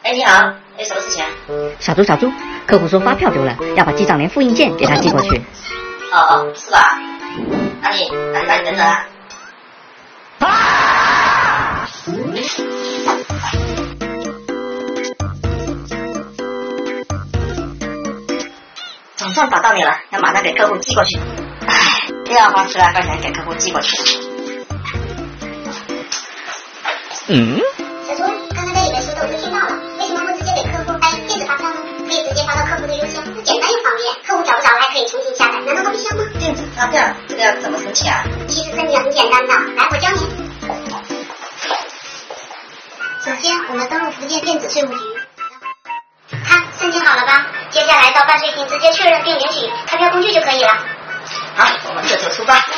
哎，你好，有什么事情啊？ 小猪，客户说发票丢了，要把记账连复印件给他寄过去。 哦，是吧？那你等等啊。总算找到你了，要马上给客户寄过去。唉，又要花10万块钱给客户寄过去。 小猪，刚才在里面说的我就听到了，为什么不直接给客户发电子发票呢？可以直接发到客户的邮箱，简单又方便，客户找不着还可以重新下载，难道他不香吗？ 电子发票这个要怎么申请啊？ 其实申请很简单的，来我教你。首先我们登录福建电子税务局，看申请好了吧？接下来到办税厅直接确认并领取开票工具就可以了。 好，我们这就出发。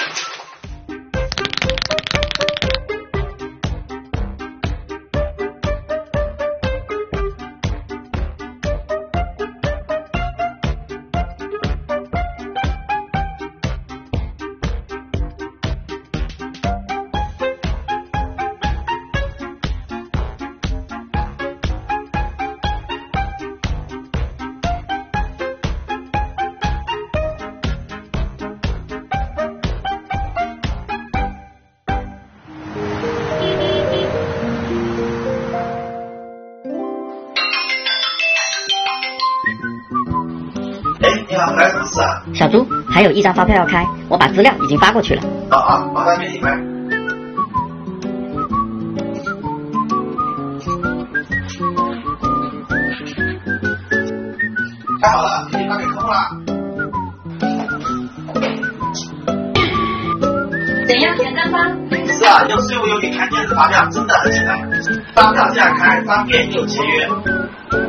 你好，来什么事啊？ 小猪，还有一张发票要开，我把资料已经发过去了。 好，马上给你们。开好了，已经发给客户了。 怎样，简单吧？ 是啊，用税务邮局开电子发票真的很简单，发票这样开，方便又节约。